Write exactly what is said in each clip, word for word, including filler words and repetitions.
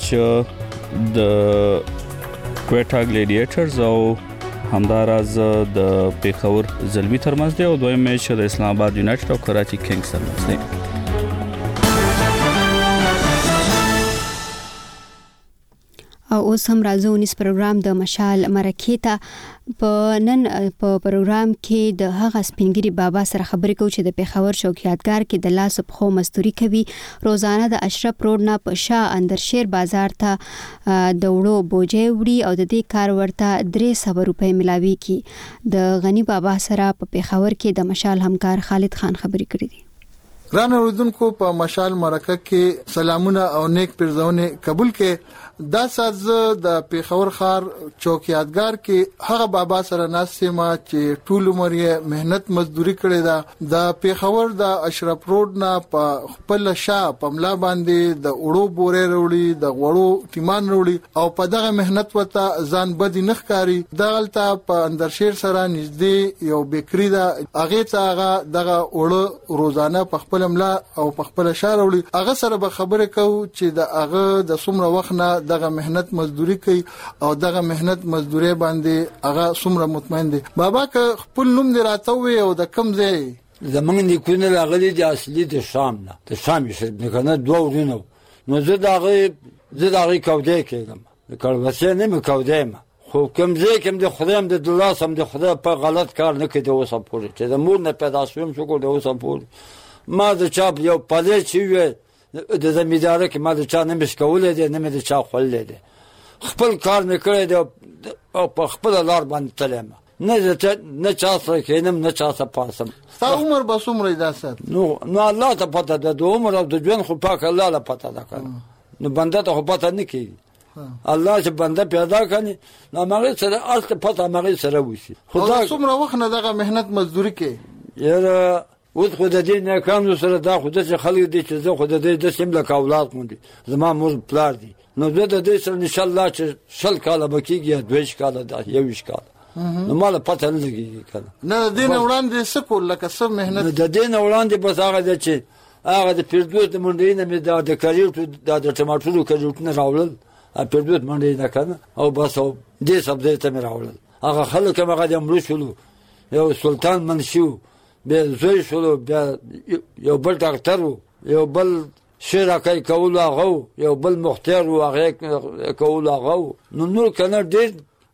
میچ د کوټا ګلیډیټرز او همداراز د پیښور زلمی ترمنځ دی او دویم میچ د اسلام آباد یونایټډ او کراچي کینګز ترمنځ دی. او اوس هم راځو نس پروګرام د مشال مرکې ته. په نن په پروګرام کې د هغه سپینګری بابا سره خبرې کوو چې د پیښور شوکیاتګار کې د لاس په خو مزدوري کوي. روزانه د اشرف روډ نه په شاه اندرشیر بازار ته د وړو بوجي وړي او د دې کار ورته درې سوه روپۍ ملاوي کی. د غنی بابا سره په پیښور کې د مشال همکار خالد خان خبرې کړې دي. ګران اوریدونکو په مشال مرکه کې سلامونه او نیک پرځونه قبول کې. دا ساز د پیښور خار چوکیاتګار کې هغه بابا سره ناسمه چې ټول عمر یې مهنت مزدوري کړې ده. د پیښور د اشرف روډ نه په خپل شاه پملا باندې د اړو بورې وروړي د غوړو ټیمان وروړي او په دغه مهنت وته ځان بدی نخکاری. دغلته په اندرشیر سره نږدې یو بیکری ده، هغه ته هغه دغه اړو روزانه په خپل ملا او په خپل شاه وروړي. هغه سره به خبرې کوو چې د هغه د څومره وخت نه دغه مهنت مزدوري کوي او دغه مهنت مزدوري باندې هغه څومره مطمئن دي. بابا که خپل نوم دی راته وي او د کم ځای؟ زمونږ نیکونه راغلي دي اصلي د شام نه، د شام یې نه کنه دوه ورونه. نو زه دغه زه دغه کودې کېدم، د کړوسې نه مې کودې ما خو کوم ځای کوم د خدایم د الله سم د خدای په غلط کار نه کړي. اوسه پورې چې د مور نه پیدا شوم شکر د اوسه پورې ما د چاپ یو پلې چې وي د زمیندار کې ما د چا نه مش کولې دي نه مې د چا خولې دي. خپل کار مې کړی دی او په خپل لار باندې تلم، نه نه چا سره کېنم نه چا سره پاسم. تا عمر به څومره دی سات؟ نو نو الله ته پته ده، د عمر او د ژوند خو پاک الله له پته ده کنه. نو بنده ته خو پته نه کیږي. الله چې بنده پیدا کړي نو هغه سره اصل پته هغه سره وشي. خدا څومره وخت نه دغه مهنت مزدوري کوي؟ یاره اوس خو د دې نه کانو سره دا خو د خلک دي چې زه خو د دې د سیم له اولاد مونږ زما مور پلار دي. نو زه د دې سره ان شاء الله چې شل کاله بکیږي دویش کاله دا یوش کاله نو مال پته نه لګي کنه. نه د دې وړاندې څه کول لکه څه مهنت؟ د دې وړاندې بس هغه د چې هغه د پیردوت منډې نه مې دا د کریټو د ټماټرو کریټو نه راولل پیردوت منډې نه کنه او بس او دې سبزی ته مې راولل. هغه خلک هغه د امر شلو یو سلطان منشو بیا زوی شلو بیا یو بل ډاکټر یو بل شراکای کول هغه یو بل مختار هغه کول هغه نو نور کنه ډېر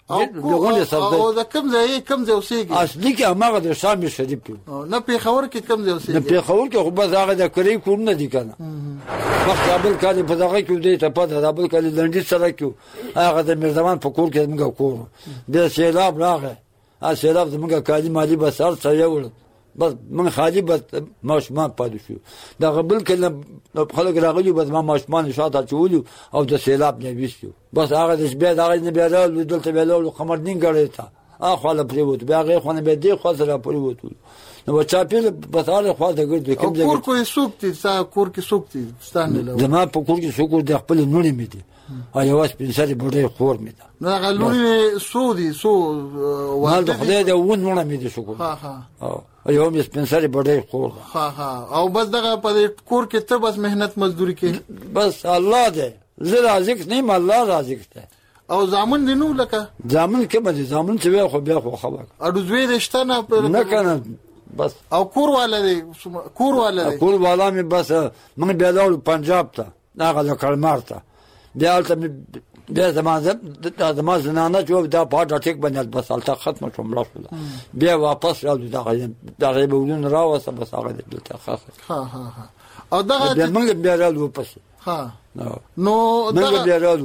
دغه سبزی. او دا کوم ځای کوم ځای اوسېږي؟ اصلي کې هغه د شام شریف نه پیښور کې کوم ځای اوسېږي؟ نه پیښور کې خو بس هغه د کری کورونه دي کنه. وخت ابل کالي په دغه کې دی ته پته د ابل کالي لنډي سره کې هغه د مرزمان په کور کې موږ کور بیا سیلاب راغی. ا سیلاب زموږ کالي مالی بسار څه یو بس من خالی بس ماشمان پاتې شو. دا قبل کله خلک راغلي بس ما ماشمان شاته چولو او د سیلاب نه ویسو بس هغه د شپې دا نه بیا راول دلته ویلو قمر دین غړې تا اخو له پریوت بیا غي خو نه به دی خو سره پریوت نو چا پیل بس هغه خو دا ګرځي کوم ځای کور کوی سوکتي سا کور کې سوکتي ستانه له زما په کور کې سوکور د خپل نونې مې دي او یو اس پنځه بډې خور مې ده نه غلونی سودي سو وال د خدای د ونه مې دي شکر. ها ها او یو مې سپنسري بډې خور. ها ها او بس دغه په کور کې ته بس مهنت مزدوري کوي؟ بس الله دې زه رازق نیم الله رازق ده. او زامن دي نو لکه زامن کې به زامن چې خو بیا خو خبر اډو زوی رشتہ نه نه کنه بس. او کور والا دی کور والا دی کور والا مې بس من بیا لاړ پنجاب ته هغه له کلمار ته بیا ته بیا زما زما زنانه جو دا پاټ ټیک باندې بس الته ختم شوم راځه بیا واپس راځو دا دا غیبون راوسه بس هغه دلته خاص. ها ها ها او دا بیا موږ بیا راځو واپس. ها نو نو دا بیا راځو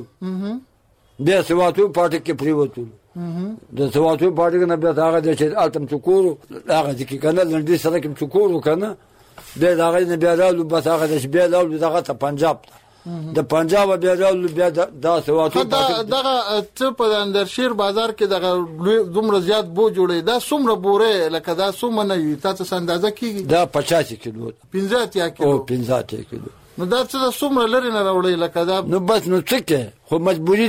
بیا سواتو پاټ کې پریوتو د سواتو پاټ کې نه بیا هغه د چې التم چکورو هغه د کې کنه لنډي سره کې چکورو کنه بیا هغه نه بیا راځو بس هغه د بیا راځو دغه ته پنجاب د پنجاب بیا راول بیا دا سواتو دغه ته په اندرشیر بازار کې دغه دومره زیات بو جوړي دا څومره بوره لکه دا څومره نه وي تاسو اندازه کیږي؟ دا پچاس کیلو پنځه کیلو او پنځه کیلو. نو دا څه څومره لري نه راوړي لکه دا؟ نو بس نو څه کې خو مجبوری ده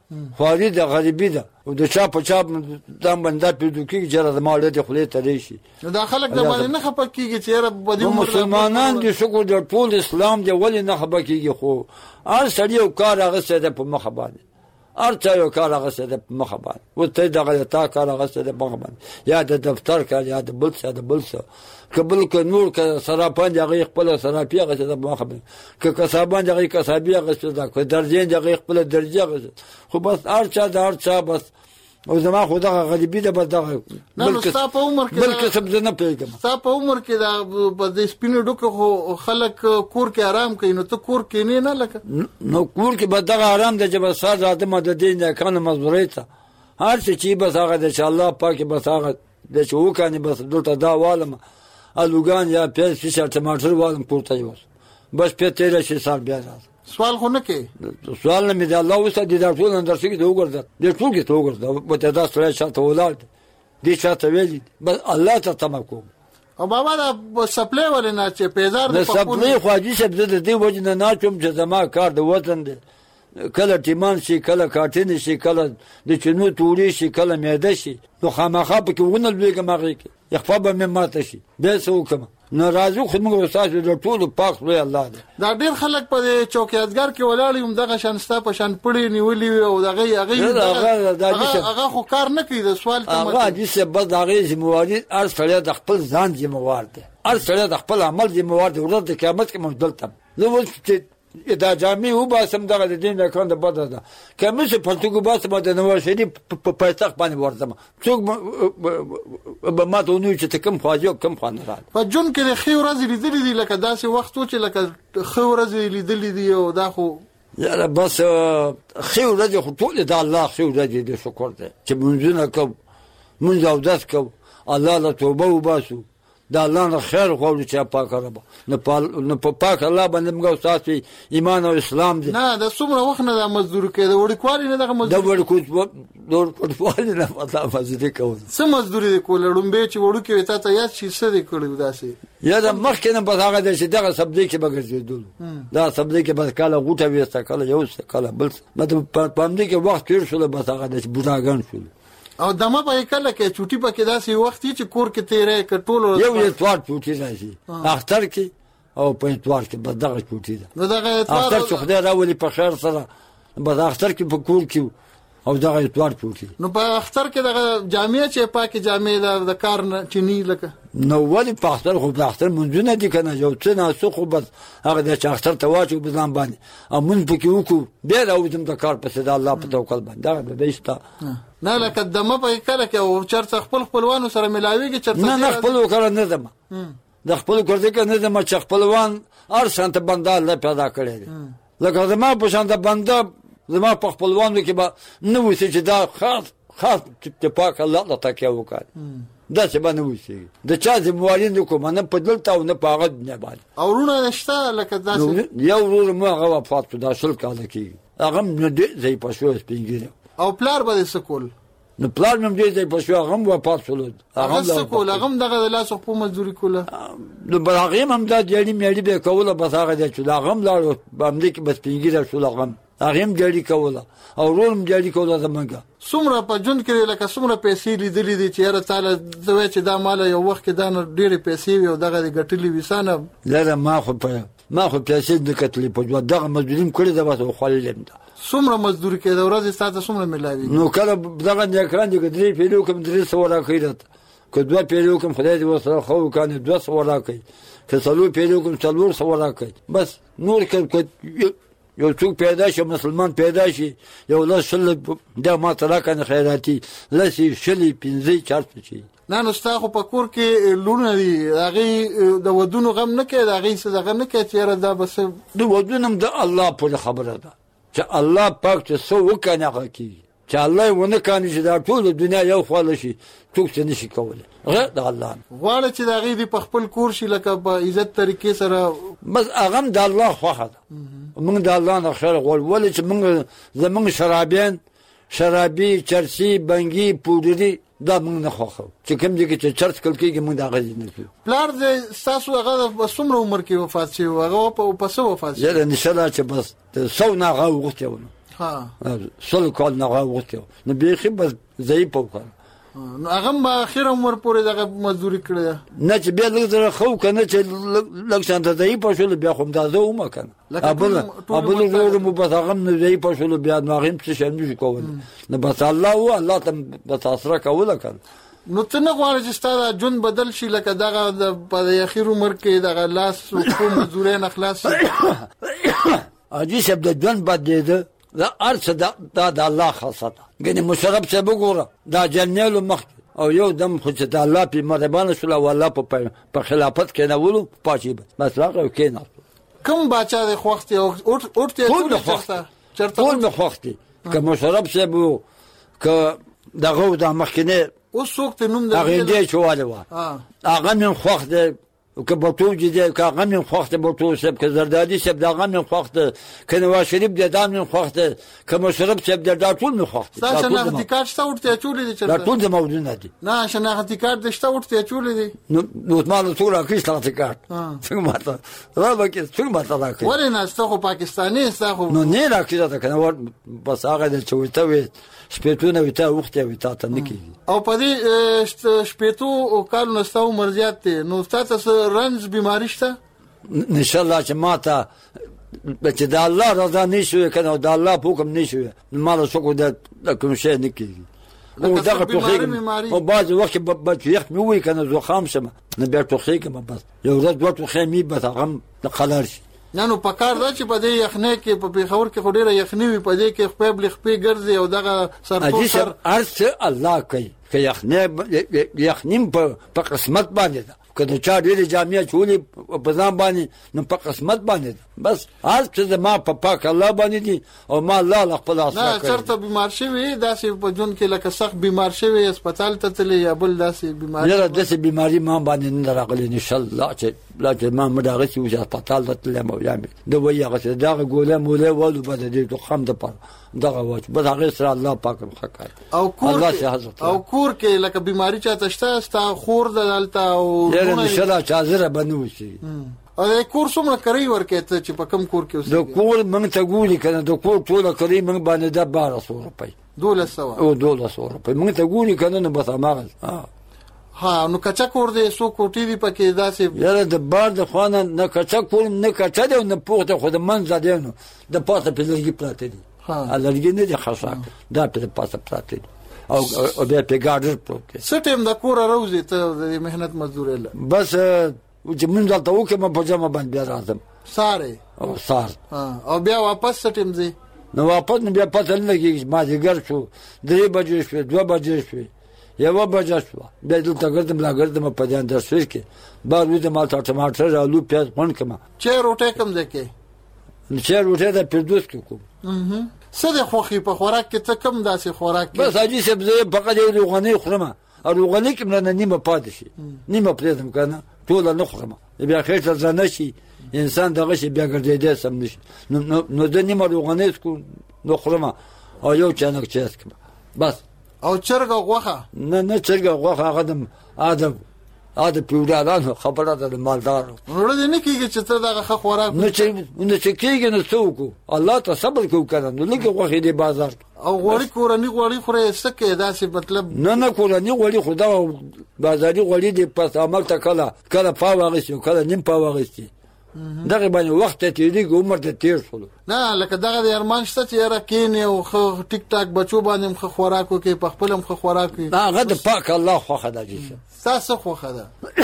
خواري د غریبي ده او د چا په چا دام بنده پیدا کیږي چې د مال د خولې ته شي دا خلک د باندې نه خپه کیږي چې رب بدی مسلمانان دي شکر د ټول اسلام دی ولې نه خپه کیږي خو هر سړی یو کار هغه څه ده په مخه باندې هر چا یو کار هغه څه ده په مخه باندې و ته دغه تا کار هغه څه ده په مخه باندې یا د دفتر کار یا د بل څه د بل څه کبل ک نور ک سراپان دغه خپل سراپی هغه څه ده په مخه باندې ک کسابان دغه کسابی هغه څه ده ک درجه دغه خپل درجه هغه خو بس هر چا د هر چا بس او زما خو دغه غریبي ده بس دغه بلکې ستا په عمر کې بلکې سب نه پیګم ستا په عمر کې دا د سپینو ډوکو خو خلک کور کې آرام کوي نو ته کور کې نه نه لکه نو کور کې به دغه آرام ده چې بس ساز ادم د دین نه کنه مزوري ته هر څه چې بس هغه د الله پاک بس هغه د چو کنه بس دلته دا والم الوګان یا پیاز فشار ټماټر والم پورته یو بس په تیرې شي سال بیا سوال خو نه کې سوال نه مې د الله وسه د ټول اندر څخه د وګرځه د ټول کې توګرځه په دا سره شاته ولال دي شاته ویلي بس الله ته تمکو او بابا دا سپلای ولې نه چې پیزار د سپلای خو دې شپ د دې وجه نه ناچوم چې زما کار د وطن دی کله ټیمان شي کله کاټین شي کله د چنو توړي شي کله میده شي نو خامخا په کې ونه لږه ماغي کې يخفى به مې ماته شي به څه وکم ناراضو خو موږ استاد د ټول پاک لوی الله دی دا ډیر خلک په چوکیادګر کې ولاړ یم دغه شانستا په شان پړی نیولې او دغه هغه هغه خو کار نه کوي د سوال ته هغه دې څه بس هغه ذمہواری ار سره د خپل ځان ذمہوار دی ار سره د خپل عمل ذمہوار دی ورته د قیامت کې مدلته نو چې دا جامع و باسم دغه د دین نه کاند بده ده کمه څه پرتګو باسم د نو شری په پایتخ باندې ورته څوک به ما ته نو چې کم خواجو کم خان را په جون کې خې ورځ لیدلې دي لکه داسې وخت چې لکه خې ورځ لیدلې دي او دا خو یا بس خې ورځ خو ټول د الله خې ورځ دې شکر ده چې منځونه کو منځ او داس کو الله له توبه وباسو دا الله نه خیر غوړي چې پاک رب نه نه پاک الله باندې موږ تاسو ایمان او اسلام دي نه د څومره وخت نه د مزدور کې د وړي کوالي نه د مزدور د وړي کو دور کوالي نه پتا فزدي کوي څه مزدوري کول لومبه چې وړو کې وتا ته یاد شي څه دي کړو داسې یا د مخ کې نه بس هغه د چې دغه سبزی کې بغرځېدل دا سبزی کې بس کاله غوټه وسته کاله یو څه کاله بل مطلب په دې کې وخت تیر شول بس هغه د بوډاګان شول او دمه په کله کې چوټي پکې داسې وخت چې کور کې تیرې کټول یو یو توار چوټي راشي اختر کې او په توار کې بس دغه چوټي ده نو دغه اختر چې خدای راولي په خیر سره بس اختر کې په کور کې او دغه توار چوټي نو په اختر کې دغه جامع چې پاکه جامع د کار نه چني لکه نو ولی په اختر خو په اختر منځونه دي کنه یو څه نه څه خو بس هغه د اختر ته واچو په ځان باندې او مونږ پکې وکړو بیا راوځم د کار په صدا الله په توکل باندې دا به دېستا نه لکه دمه په کله کې او چرته خپل خپلوانو سره ملاويږي چرته نه نه خپل وکړه نه دم د خپل کړه کې نه دم چې خپلوان ار شانت بنده الله پیدا کړی لکه زما په شانت بنده زما په خپلوانو کې به نو وسی چې دا خاص خاص چې پاک الله تعالی تکي وکړي دا څه باندې وسی د چا ذمہواری نه کوم نه په دلته او نه په هغه نه باندې او رونه نشته لکه داسې یو ورور مو هغه وفات شو دا شل کال کې هغه نه دې ځای په شو سپینګره او پلار به سکول نو پلار مې دې ځای په شو هغه وفات شو هغه سکول هغه دغه لاس په مزدوري کوله نو بل هغه هم دا جړی مېړي به کوله بس هغه دې چې هغه هم لاړ باندې کې بس سپینګره شو هغه هغه هم جړی کوله او رول هم جړی کوله زمونږه څومره په جون کې لکه څومره پیسې لیدلې دي چې هر تعالی دوی چې دا مال یو وخت کې دا ډېرې پیسې وي او دغه غټلې وسانه لره ما خو په ما خو پیسې د کتلې په جوړ دغه مزدوریم کړی دا واسه خللم دا څومره مزدوري کې د ورځې ستاسو څومره ملاوي نو کله دغه د اکران دی درې پیلو کوم درې سو راکېرت که دوه پیلو کوم خدای دې وسره خو کنه دوه سو راکې که څلور پیلو کوم څلور سو راکې بس نور کې یو څوک پیدا شي مسلمان پیدا شي یو لاس شل د ما ترا کنه خیراتي لسی شلی پنځه چارته شي نه نو ستاسو په کور کې لونه دي هغه د ودونو غم نه کوي هغه څه دغه نه کوي چې دا بس د ودونم د الله په خبره ده چې الله پاک چې سو وکنه کوي چې الله ونه کاني چې دا ټول دنیا یو خاله شي څوک څه نشي کولای غیر د الله غواړي چې دا غي د خپل کور شي لکه په عزت طریقې سره بس هغه د الله خوخه ده موږ د الله نه خیر غواړو ولې چې موږ زمونږ شرابین شرابي چرسي بنګي پودري دا موږ نه خوښو چې کوم دي چې چرس کل کېږي موږ دا غږ نه کوو. پلار دې تاسو هغه په څومره عمر کې وفات شي هغه په پسو وفات شي؟ زه ان شاء الله چې بس سو نه غوښتو ها سل کال نه غوښتو نو بيخي بس ضعیف وکړ نو هغه ما اخر عمر پورې دغه مزدوري کړې نه چې بیا لږ زره خو کنه چې لږ شانته ضعیف شول بیا خو دا زه ومه کنه ابل ابل ورو مو بس هغه نه ضعیف شول بیا نو هغه څه شنو کول نو بس الله او الله ته بس اسره کوله کنه. نو ته نه غواړې چې ستاسو جون بدل شي لکه دغه په اخر عمر کې دغه لاس او مزدوري نه خلاص شي؟ اجي شپ د جون بدلیده دا ارڅ دا د الله خاصه ده. ګنې مشرب څه وګوره دا جنیل مخ او یو دم خو چې د الله په مهربانه شول او الله په په خلافت کې نه ولو پاتې بس راغو کې نه کوم بچا د خوختي او اورته ټول چرته ټول خوختي که مشرب څه وو که دغه د مخکنه او څوک ته نوم هغه دې چواله و هغه من خوخته که بطو جدي که هغه من خوخته بطو سب که زردادي سب دغه من خوخته که نواز شریف د دام من خوخته که مشرب سب د ټول من خوخته. تاسو شناختی کارت شته ورته چولې دي چرته؟ ټول د موجود نه دي. نه شناختی کارت شته ورته چولې دي. نو نو مال ټول راکې شناختی کارت. څنګه ماته؟ را به کې څنګه ماته راکې؟ ولې نه ستاسو خو پاکستاني ستاسو نو نه راکې دا کنه ور بس هغه د چويته وي شپېتونه وي ته وخت وي تا ته نکېږي. او په دې شپېتو کالو نستاو مرزيات ته نو تاسو رنج بیماری شته؟ ان شاء الله چې ماته چې د الله رضا نشوي کنه د الله په حکم نشوي مال څوک د کوم شي نکېږي. او دغه توخیږي او بعض وخت به یخ مې وي کنه زخام شم نه بیا توخیږم بس یو ورځ دوه توخیمې به هغه د خلار شي. نه نو پکار دا چې په دې یخنه کې په پیښور کې خډيره یخنی وي په دې کې خپل بل خپې ګرځي او دغه سرپو سر ارث الله کوي که یخنه یخنیم په قسمت باندې ده که د چا ډېرې جامعه چولې په ځان باندې نو په قسمت باندې ده بس هر څه زما په پاک الله باندې دي او ما الله له خپل اسره کوي. نه چرته بیمار شوی داسې په جون کې لکه سخت بیمار شوی هسپتال ته تللی یا بل داسې بیماری نه داسې بیماری ما باندې نه راغلی ان شاء الله چې لا چې ما مداغه چې هسپتال ته تللی مو یامي د وایي هغه دغه ګوله موله ولو بده دي تو خم د پر دغه واچ بس هغه سره الله پاک مخکای او کور او کور کې لکه بیماری چاته شته ستا خور دلته او ان شاء الله چازره بنوشي. او کور څومره کوي ورکه ته چې په کم کور کې اوسې د کور موږ ته ګوري کنه د کور ټول کوي موږ باندې د بارہ سو روپۍ دولس سو او دولس سو روپۍ موږ ته ګوري کنه نو بس اماغه ها نو کچا کور دې سو کوټي دی پکې داسې یاره د بار د خوانه نه کچا کور نه کچا دی نه پوهته خود منځ دینو د پاتې په لږی پراته دي ها لږی نه دي خاصه دا په پاتې پراته دي او او بیا په ګاډر پروت سټیم د کور راوځي ته د مهنت مزدور له بس چې موږ دلته وکم په جامه باندې بیا راځم ساره او سار او بیا واپس سټیم زی نو واپس بیا پته نه لګي ما دې ګر شو درې بجې شو دوه بجې شو یو بجې شو بیا دلته ګرځم لا ګرځم په ځان درس کې بار وې د مال ټماټر آلو پیاز پون کما چې روټه کم ځکه چې روټه د پردوس کې کوم سده خوخي په خوراک کې ته کم داسې خوراک بس اجي سبزه فقط یو روغنی خورم او روغنی کې نه نیمه پاتې شي نیمه پرېدم کنه ټول نه خورم بیا خیر ته ځنه شي انسان دغه شي بیا ګرځیدې سم نشي نو نو د نیمه روغنی کو نو خورم او یو چانک چیس کما بس او چرګ غوخه نه نه چرګ غوخه هغه دم ادم اده پیوډالانو خبره ده مالدار ورته نه کیږي چې ته دغه خوراک نه چې نه چې کیږي نو څوک الله ته صبر کو کنه نو لکه غوخه دی بازار او غوړی کورنی غوړی خوره سکه داسې مطلب نه نه کورنی غوړی خدا بازاري غوړی دی پس عمل ته کله کله پاوغسي کله نیم پاوغسي دغه باندې وخت ته دی عمر ته تیر شول نه لکه دغه د ارمان شته چې را کینې او خو ټیک ټاک بچو باندې مخ خوراکو کې په خپلم خو خوراکو هغه د پاک الله خو خدای تاسو خو خدای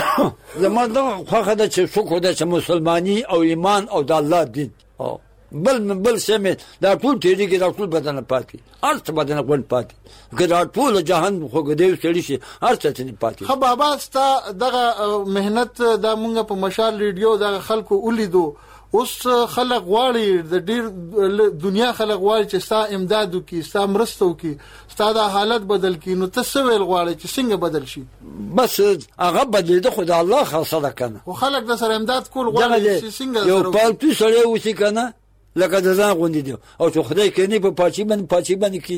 زموږ د خو خدای چې شکر ده چې مسلمانی او ایمان او د الله دین او بل من بل سمه دا ټول تیری کې دا ټول بدن پاتې ارث بدن کول پاتې که دا ټول جهان خو ګدیو سړي شي ارث ته نه پاتې خو بابا ستا دغه مهنت دا مونږ په مشال ریډیو دغه خلکو ولیدو اوس خلک غواړي د ډیر دنیا خلک غواړي چې ستا امدادو کې ستا مرستو کې ستا د حالت بدل کې نو ته څه ویل غواړي چې څنګه بدل شي بس هغه بدل د خدای الله خاصه ده کنه خو خلک د سره امداد کول غواړي چې څنګه یو پالتو سره وسی کنه لکه د ځان غوندې دی او چې خدای کینی په پاچی باندې پاچی باندې کې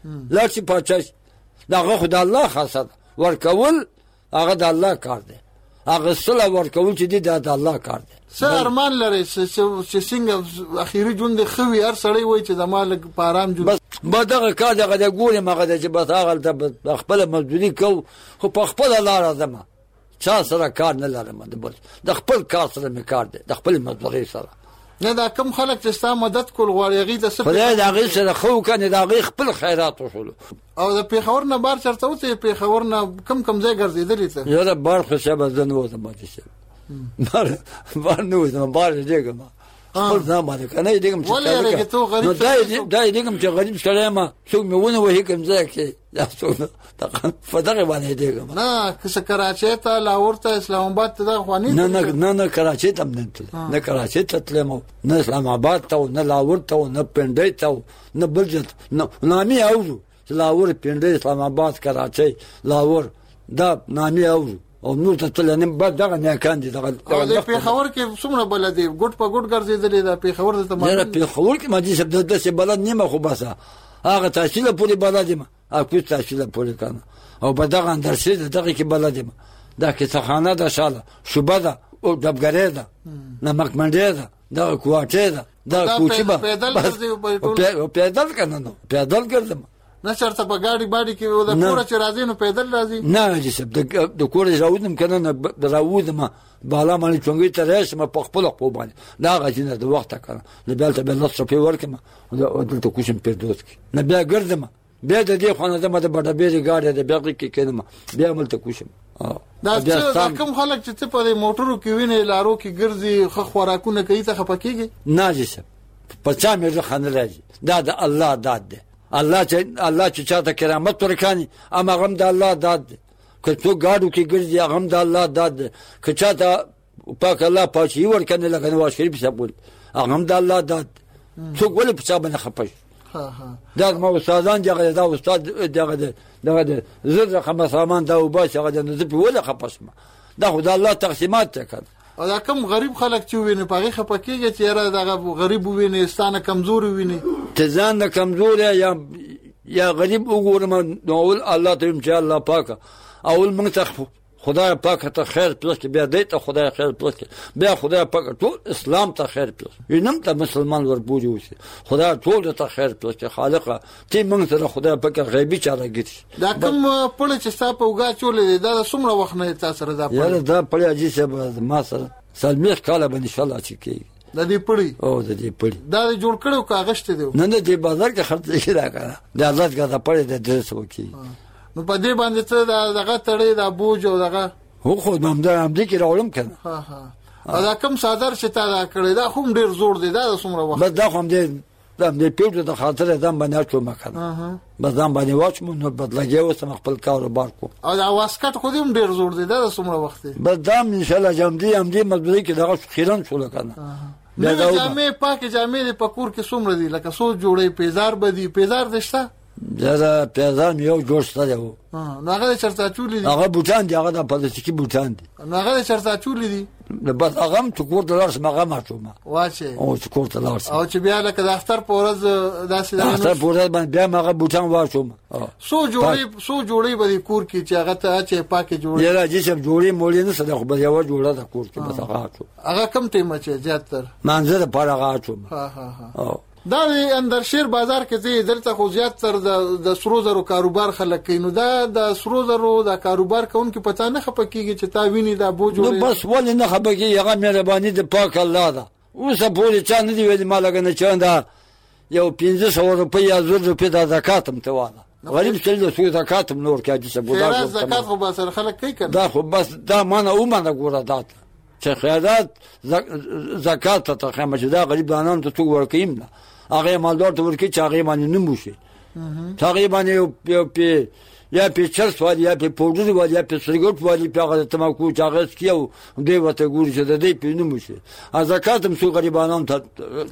لاړ شي پاچا شي دا هغه خو د الله خاصه ده ورکول هغه د الله کار دی اخیستل او ورکول چې دی دا د الله کار دی څه ارمان لري چې څنګه اخیری ژوند خو وي هر سړی وای چې د مال په آرام ژوند بس به دغه کار دغه د ګورې مغه د چې بس هغه د خپل مزدوري کو خو په خپل لار ځم چا سره کار نه لرم د خپل کار سره مې کار دی د خپل مزدوري سره نه دا کم خلک چې ستا مدد کول غواړي هغې ته څه خدای د هغې سره ښه وکړي د هغې خپل خیرات وشولو او د پېښور نه بار چېرته وتې پېښور نه کم کم ځای ګرځېدلې ته یاره بار خو صاحبه زه نه وتم ماتې صاحب بار بار نه وتم بار یېږم خپل ځان باندې که نه یېږم چې نو دا یېږم چې غریب سړی یم څوک مې ونه وهي کوم ځای کې دا څوک په دغې باندې یېږم نه که څه کراچۍ ته لاهور ته اسلام آباد ته دغه خوا نه نه نه کراچۍ ته هم نه تللی نه کراچۍ ته تللی م نه اسلام آباد ته نه لاهور ته نه پنډۍ ته نه بل ځای ته نامې اورو چې لاهور پنډۍ اسلام آباد کراچۍ لاهور دا نامې اورو او نور ته تللی نه بس دغه نیکان دي دغه او د پېښور کې څومره بلد دی ګوټ په ګوټ ګرځېدلې ده پېښور ته یاره پېښور کې ماجي صاحب داسې بلد نه یم خو بسه هغه تحصیله پورې بلد یم اکوز تحصیله پورې که نه او په دغه اندرسې ده دغې کې بلد یم دا کیسهخانه ده شاله شوبه ده او ډبګرۍ ده نمک منډۍ ده دغه کوواټۍ ده دغه کوچي به پیدل که نه نو پیدل ګرځم نه چېرته په ګاډي باډي کې د کوره چې راځي نو پیدل راځي نه حاجي صاحب د کوره چې راوځم که نه راوځم بالا باندې چونګۍ ته راشم په خپلو خپو باندې دا هغه چې نه د وخته که نه نه بیا هلته بیا لس روپۍ ورکړم دلته کوشم فردوس کې نه بیا ګرځم بیا د دې خوا نه ځم د بډهبېرې ګاډی د بیا غېږ کې کښېنم بیا هم هلته کوشم دا کوم خلک چې ته په دې موټرو کې وینې لارو کې ګرځي ښه خوراکونه کوي ته خفه کېږي نه حاجي صاحب په چا مې زړه نه راځي دا د الله داد دی الله چې الله چې چاته کرامت ورکړي هم هغه هم د الله داد دی که څوک ګاډو کې ګرځي هغه هم د الله داد دی که چاته پاک الله پاچاهي ورکړي لکه نواز شریف صاحب وایي هغه هم د الله داد دی څوک ولې په چا باندې خفه شي دا زما استادان دي هغه دا استاد دغه دغه زر رقم سامان دا وباسي هغه د زه پې ولې خفه شم دا خو د الله تقسیمات دی که او دا کم غریب خلک چې ووینې په هغې خفه کېږي چې یاره دغه غریب ووینې ستا نه کمزوري ووینې چې ځان نه کمزوری یا یا غریب وګورم نو اول الله ته ویم چې الله پاکه اول موږ ته خدای پاک ته خیر پلس کې بیا دی ته خدای خیر پلس کې بیا خدای پاک ټول اسلام ته خیر پلس وینم ته مسلمان ورپورې اوسي خدای ټول ته خیر پلس کې خالقه تی موږ سره خدای پاک غیبي چاره ګرځي دا کوم پړه چې ستا په اوږه چولې دی دا څومره وخت نه تا سره دا یاره دا پړی حاجي صاحب ما سره څلوېښت کاله به انشاءالله چې کېږي د دې پړی او د دې پړی دا جوړ کړو که اغشتې دی نه نه دې بازار کې خرڅېږي دا که نه د حضرت که دا پړی د درې سوه کېږي نو په دې باندې څه دغه تړی دا بوج او دغه هو خو همدا همدې کې راوړم که نه او دا کوم څادر چې تا دا کړی دا خو هم ډېر زوړ دی دا د څومره وخت بس دا خو همدې دا همدې پیټو د خاطر ځان باندې اچوم که نه بس ځان باندې واچوم نو بس لګیا اوسم خپل کاروبار کوم او دا واسکټ خو دې هم ډېر زوړ دی دا د څومره وخت دی بس دا هم انشاءالله همدې همدې مزدورۍ کې دغه خیرن شوله که نه نوې جامې پاکې جامې دې په کور کې څومره دي لکه څو جوړې پیزار به دي پیزار دې شته زه پیزار مې یو جوړ شته دی و نو هغه دې چېرته اچولي دي هغه بوټان دي هغه د پلاستیکي بوټان دي نو هغه دې چېرته اچولي دي بس هغه هم چې کور ته لاړ شم هغه هم اچوم واچې او چې کور ته لاړ شم او چې بیا لکه د اختر په ورځ داسې د اختر په ورځ باندې بیا هم هغه بوټان واچوم څو جوړې څو جوړې به دې کور کې چې هغه ته اچې پاکې جوړې یاره حاجي صاحب جوړې موړې نشته دی خو بس یوه جوړه ده کور کې بس هغه اچوم هغه کم ټیمه چې زیاتر مانځه دپاره هغه اچوم دا د اندرشیر بازار کې ځې دلته خو زیاتر د سرو زرو کاروبار خلک کوي نو دا د سرو زرو د کاروبار کوونکي په تا نه خفه کېږي چې تا ویني دا بوج نو بس ولې نه خفه کېږي هغه مهرباني د پاک الله ده اوسه پورې چا نه دي ویلي ما لږه نه چا دا یو پنځه سوه روپۍ یا زر روپۍ دا زکات هم ته واله غریب سړي د څو زکات هم نه ورکوي حاجي صاحب خیرات زکات خو به سره خلک کوي که دا خو بس دا مانه ومنه ګوره دا ته چې خیرات زکات ته ته خیمه چې دا غریبانانو ته څوک ورکوي نه هغه مالدار ته ورکړي چې هغې باندې نه موشي چې هغې باندې یا پې چرس والي یا پې پوډر والي یا پې سګرټ والي پې هغه د تماکو چې هغه څکي او دی ورته ګوري چې د دې پې نه موشي زکات هم څو غریبانانو ته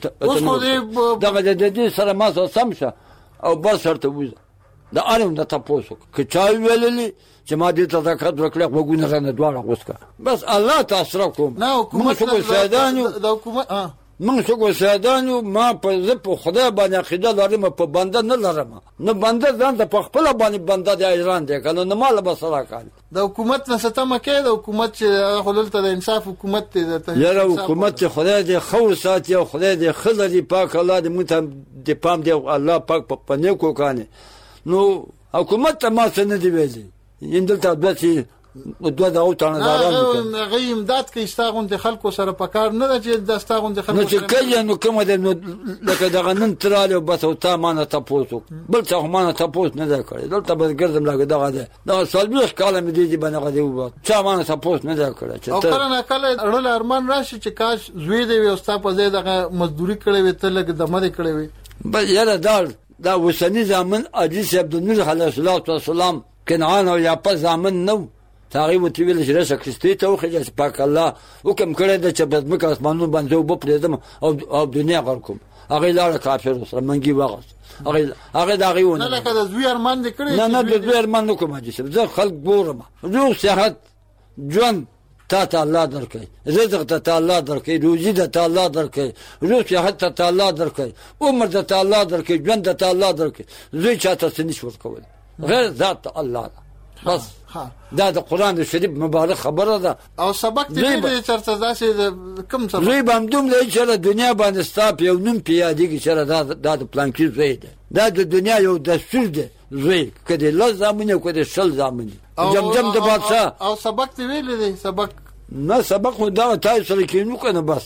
دغه د دې سره ما سره سم شه او بس ورته ووځه د هر یو نه تپوس وکړه که چا ویللي چې ما دې ته زکات ورکړی غوږونه رانه دواړه غوڅ کړه بس الله ته اسره کوم موږ څوک شهیدان یو موږ څوک سیادان یو ما په زه په خدای باندې عقیده لرم په بنده نه لرم نه بنده ځان ته په خپل باندې بنده د ایران دی کنه نه مال به سره کال د حکومت نه ستمه کې د حکومت چې خللته د انصاف حکومت دی د یاره حکومت خدای دې خو ساتي او خدای دې خلري پاک الله دې مونږ ته د پام دی الله پاک په پنه کو کانه نو حکومت ته ما څه نه دی ویلي اندلته داسې دوه دا او تانه داران هغه امداد کې استاغون د خلکو سره پکار نه ده چې د استاغون د خلکو نو چې کله نو کوم ده نو لکه دغه نن تراله بس او تا مانه تاسو بل څه مانه تاسو نه ده کړی دلته به ګرځم لګه دغه ده دا سالبیخ کاله مې دي باندې دی و چا مانه تاسو نه ده کړی چې او کله نه کله اړل ارمان راشي چې کاش زوی دی او ستا په ځای دغه مزدوري کړې وي ته لګ دمه دې کړې وي بل یاره دال دا وسنی زامن عزیز عبد النور علیه السلام کنعان او یا په زامن نو تاغي وتویل چې رسا کریستی ته وخه پاک الله حکم کړی د چې بس مکه اسمانونو باندې وب پرېدم او او دنیا غر کوم هغه لاړه کافر سره منګي واغس هغه هغه دا غيونه نه لکه د زوی ارمان دې کړی نه نه د زوی ارمان نو کوم چې زه خلق ګورم روح صحت جون تا ته الله درکې رزق ته الله درکې روزي ته الله درکې روح صحت ته الله درکې عمر ته الله درکې جون ته الله درکې زوی چاته سنش ورکول غیر ذات الله بس دا د قران شریف مبارک خبره ده او سبق دې چرته داسې کم سبق زوی باندې دوم له چې دنیا باندې ستاپ یو نوم پیادي کې چې دا د پلان کې زوی ده دا د دنیا یو دستور ده زوی کله لازمونه کده شل زامني جمجم د بادشاہ او سبق دې ویل دي سبق نه سبق خو دا تاسو سره کې نو کنه بس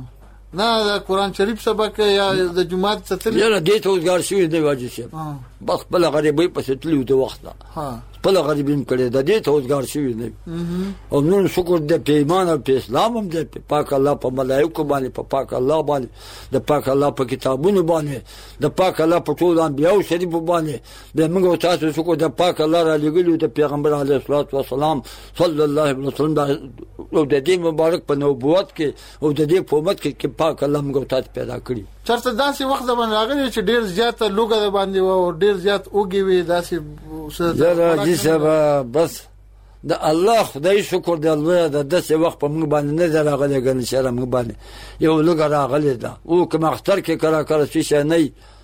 نه د قران شریف سبق یا د جمعه ستل یاره دې ته وګار شوی دی واجب شه بس بل غریبې په ستلیو د وخت ها بل غریبین کړي د دې ته وګار شوی دی او نن شکر دې په ایمان او په اسلام هم دې پاک الله په ملائکه باندې په پاک الله باندې د پاک الله په کتابونو باندې د پاک الله په ټول انبیاء شریف باندې د موږ تاسو شکر د پاک الله را لګلو د پیغمبر علیه الصلاۃ والسلام صلی الله علیه وسلم او د دې مبارک په نبوت کې او د دې په امت کې پاک الله موږ تاسو پیدا کړی چرته داسې وخت باندې راغلی چې ډیر زیات لوګه باندې او ډیر زیات اوږي وي داسې زه دې سبا بس د الله خدای شکر دی الله د داسې وخت په موږ باندې نه راغلی ګل شره موږ باندې یو لوګه راغلی دا او کوم اختر کې کرا کرا شي نه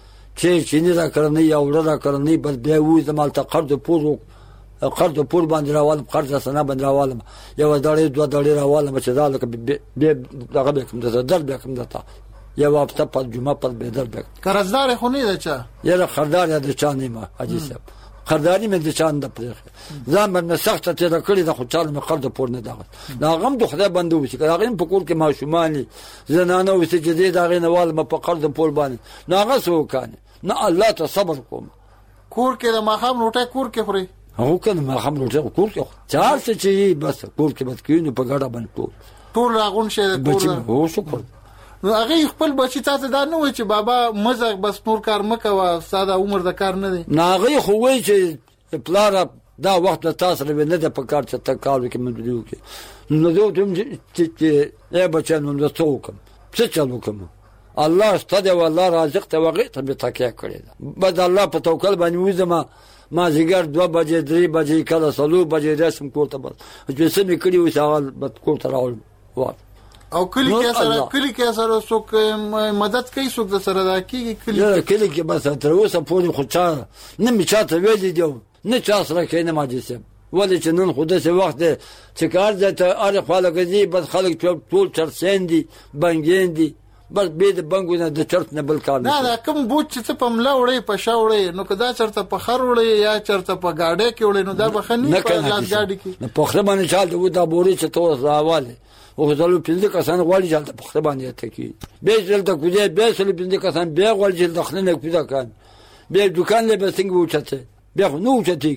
چې چې نه را کړنی یا ور را کړنی بس به وې زمال ته قرض پورو قرض پور باندې راوالم قرض سنه باندې راوالم یو دړې دوه دړې راوالم چې دا لکه به دغه به کوم د درد به کوم دتا یا وابسته په جمعه په بدر بک قرضدار خو نه ده چا یره خردار یا د چا نه ما حاجی صاحب خرداری مې د چا نه پرې ځان باندې سخت ته د کړی د خو چاله مې قرض پور نه دغه دا غم د خدای بنده وشي هغه په کور کې ماشومانی زنانه وسې چې دې دغه نه وال م په قرض پور باندې ناغه سو کانه نه الله ته صبر کوم کور کې د ماخام روټه کور کې خوري هو کنه ماخام روټه کور کې چار څه چي بس کور کې بس کینو په ګډه باندې ټول ټول راغون شه کور هو شکر نو هغه خپل بچی تاسو دا نه وای چې بابا مزه بس نور کار مکوه ساده عمر د کار نه دی ناغه خو وای چې پلار دا وخت تاسو نه نه د پکار چې تکاو کې مې دیو کې نو دوی ته چې ای بچانو نو څوکم څه چلو کوم الله ستاسو والله رازق ته وغه ته به تکیه کړی بد الله په توکل باندې وځما ما زیګر دوه بجې درې بجې کله سلو بجې رسم کوته بس چې سمې کړی و سوال بد کوته راول وای او کلی کې سره کلی کې سره څوک مدد کوي څوک د سره دا کیږي کلی نه کلی کې بس تر اوسه پورې خو چا نه می چاته ویل دی نه چا سره کې نه ماجي سم ولې چې نن خو داسې وخت دی چې کار ځته اره خلک دي بس خلک ټول چرسین دي بنګین دي بس به د بنګو نه د چرت نه بل کار نه دا کوم بوت چې په ملا وړي په شا وړي نو کدا چرته په خر وړي یا چرته په گاډه کې وړي نو دا بخنی په لاس گاډي کې نه په خره باندې چال دی دا بوري چې تو راواله او زلو پنځه کسان غواړي چې په خره باندې ته کی به ځل ته کوجه به سل پنځه کسان به غواړي چې دخنه نه کوجه کان به دکان له به څنګه وچته به نو وچته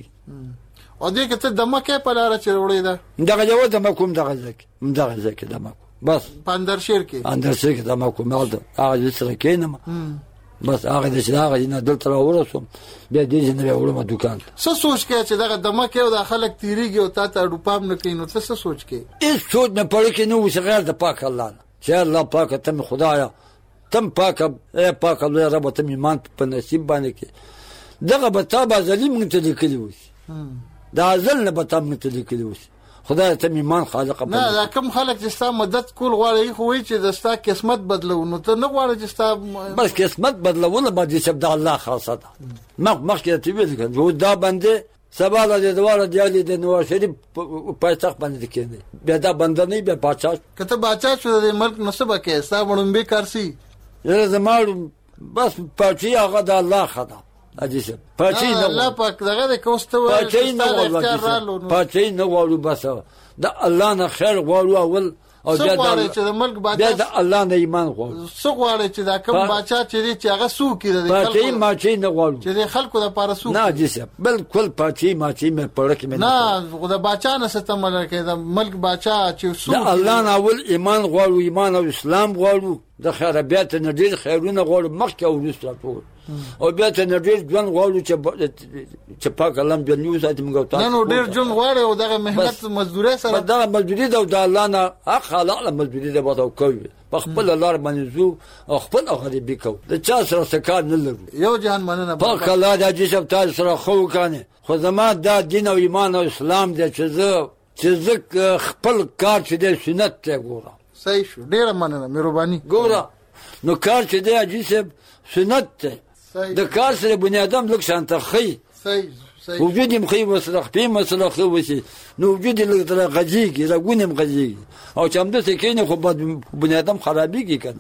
او دې کې ته دمکه په لار چې وړي دا دغه یو دمکوم دغه ځکه دغه ځکه دمکو بس پاندر شیر کې اندر شیر کې دمکو مال ده هغه سره کینم بس هغه د شراغ نه دلته راورسوم بیا دې نه وړم دکان څه سوچ کې چې دغه دمکه او د خلک تیریږي او تا ته ډوپام نه کینو څه سوچ کې هیڅ سوچ نه پړ کې نو غیر د پاک الله چې الله پاک تم خدایا تم پاک اے پاک الله رب ته ایمان په نصیب باندې کې دغه به تابه ظلم ته لیکلی وي دا ځل نه به تم ته لیکلی وي خدای ته ایمان خالق نه دا کوم خلک چې ستا مدد کول غواړي خو وایي چې د ستا قسمت بدلو نو ته نه غواړې چې ستا بس قسمت بدلول باندې چې د الله خاصه ده مخ مخکې ته ویل کړه دا بنده سبا د دواره دیالي د نواز شریف پایتخت باندې کېنه بیا دا بنده نه بیا بادشاہ کته بادشاہ شو د ملک نسبه کې ستا مړم به کارسي یره زماړو بس پاچی هغه د الله خدا اجازه پاچی نه الله پاک دغه د کوسته پاچی نه غواړو پاچی نه غواړو بس د الله نه خیر غواړو اول او بیا د ملک بادشاہ د الله نه ایمان غواړو څو غواړي چې دا کوم بادشاہ چې هغه سو کړي د پاچی ماچی نه غواړو چې د خلکو د پاره سو نه اجازه بالکل پاچی ماچی مې پړه کې نه خدای بادشاہ نه ستم لکه د ملک بادشاہ چې سو د الله نه اول ایمان غواړو ایمان او اسلام غواړو د خیر بیا ته نډیر خیرونه غواړو مخکې او وروسته ټول او بیا ته نډیر ژوند غواړو چې چې پاک الله دې نیو ساتي موږ ته نه نو ډیر ژوند غواړي او دغه مهنت مزدوري سره دا مزدوري د الله نه حق خلق مزدوري د وته کوي په خپل لار باندې زو او خپل غریبي کو د چا سره سکار نه لرو یو جهان مننه پاک الله د جسم تاسو سره خو کنه خو زما د دین او ایمان او اسلام د چې زه چې زه خپل کار چې د سنت ته ګورم صحیح شو ډیر مننه مهرباني ګوره نو کار چې د جسم سنت ته د کار سره بنیادم لک شانته خي صحیح صحیح وجودي مخي وسره خپې مسله خو وسی نو وجودي لږ تر غجيږي راګونم غجيږي او چې هم د سکینه خو بنیادم خرابېږي کنه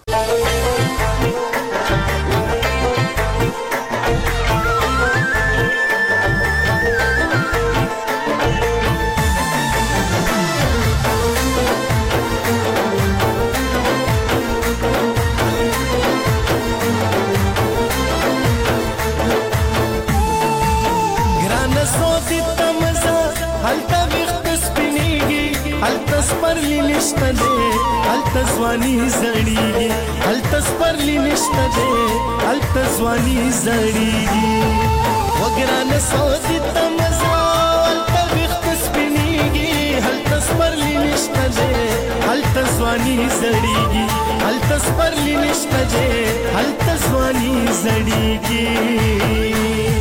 سپرلی نشته ده هلته ځواني زړیږي هلته سپرلی نشته ده هلته ځواني زړیږي وګرانه سودی ته مزه هلته ویښت سپینیږي هلته سپرلی نشته ده هلته ځواني زړیږي هلته سپرلی نشته ده هلته ځواني زړیږي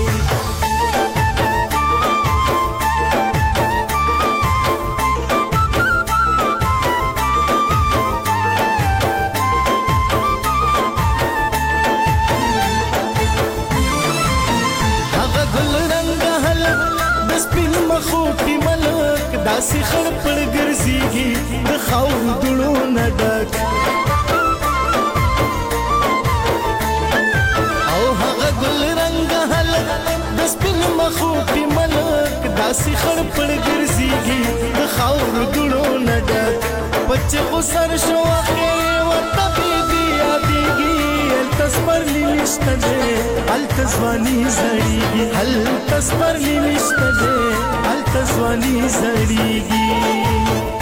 داسې خړ پړ ګرځيږي د خاور دړو نه ډک او هغه ګل رنگ هلک د سپین مخو په ملک داسې خړ پړ ګرځيږي د خاور دړو نه ډک بچ خو سر شو اخر ورته بي یادېږي التسپرلی نشته ده التزوانی زړیږي التسپرلی نشته ده التزوانی زړیږي